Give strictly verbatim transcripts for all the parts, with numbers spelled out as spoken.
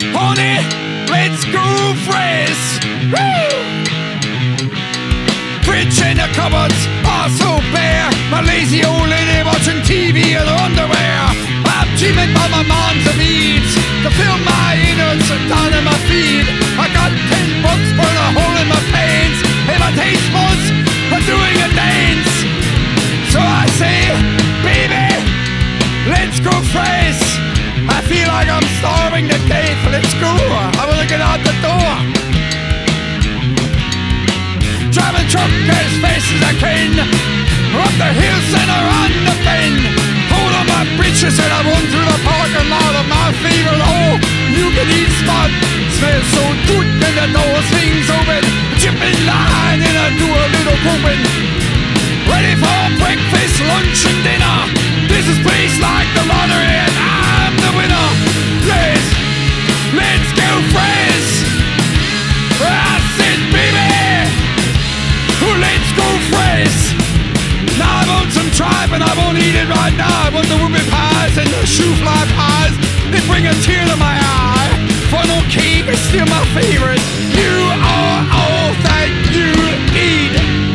Honey, let's go fresh. Woo! Fridge and the cupboards are so bare. My lazy old lady watching T V in her underwear. I'm dreaming about my mom's needs to fill my innards down in my feet. I got ten bucks for a hole in my pants, and my taste buds are doing a dance. So I say, baby, let's go fresh. I feel like I'm starving to death. Let's go. I wanna get out the door. Driving truck as fast as I can, up the hills and around the bend. Hold on my britches and I run through the parking lot of my favorite hole. You can eat spot, smells so good when the door swings open. Chip in line and I do a little groping. Ready for breakfast, lunch and dinner. This is place like the lottery and I'm the winner. Yes, let's go fresh. I said, baby, let's go fresh. Now I want some tripe and I won't eat it right now. I want the whoopie pies and the shoe fly pies. They bring a tear to my eye. Funnel cake is still my favorite. You are all that you need.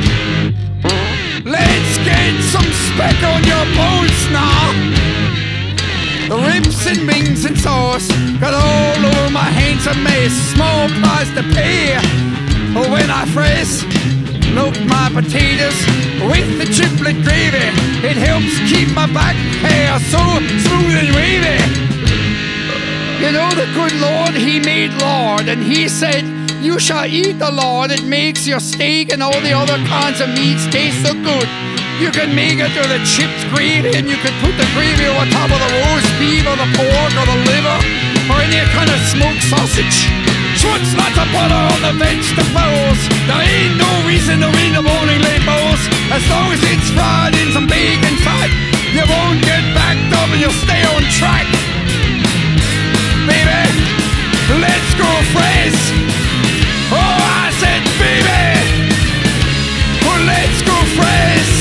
Let's get some speck on your bones now. The ribs and wings and sauce got all over my hands a mess. Small price to pay. Oh, when I fresh look my potatoes with the chiplet gravy. It helps keep my back hair so smooth and wavy. You know the good Lord, He made Lord, and He said, you shall eat the Lord. It makes your steak and all the other kinds of meats taste so good. You can make it with a chipped gravy, and you can put the gravy over top of the roast beef or the pork or the liver or any kind of smoked sausage. Schmutz, lots of butter on the vegetables. There ain't no reason to read the morning labels. As long as it's fried in some bacon fat, you won't get backed up and you'll stay on track. Baby, let's go fresh. Oh, I said, baby, oh, let's go fresh.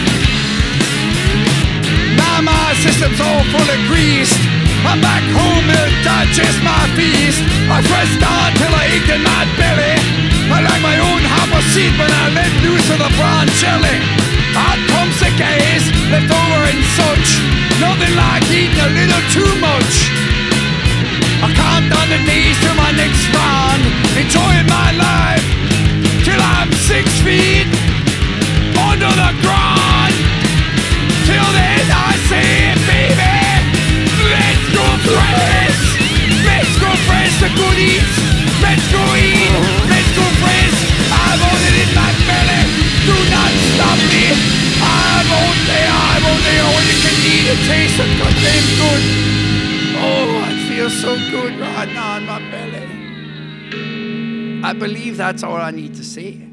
Now my system's all full of grease. I'm back home to digest my feast. I press down till I ache in my belly. I like my own hopper seat when I let loose of the brown jelly. Out comes the gas, left over and such. Nothing like eating a little too much. I count down the days to my next round, enjoying my life till I'm six feet under the ground. Till then I say, baby, let's go fresh. Let's go fresh the goodies. Let's go eat. Let's go fresh. I want it in my belly. Do not stop me. I want it. I want it. All you can eat. It tastes so goddamn good. Oh, I feel so good right now in my belly. I believe that's all I need to say.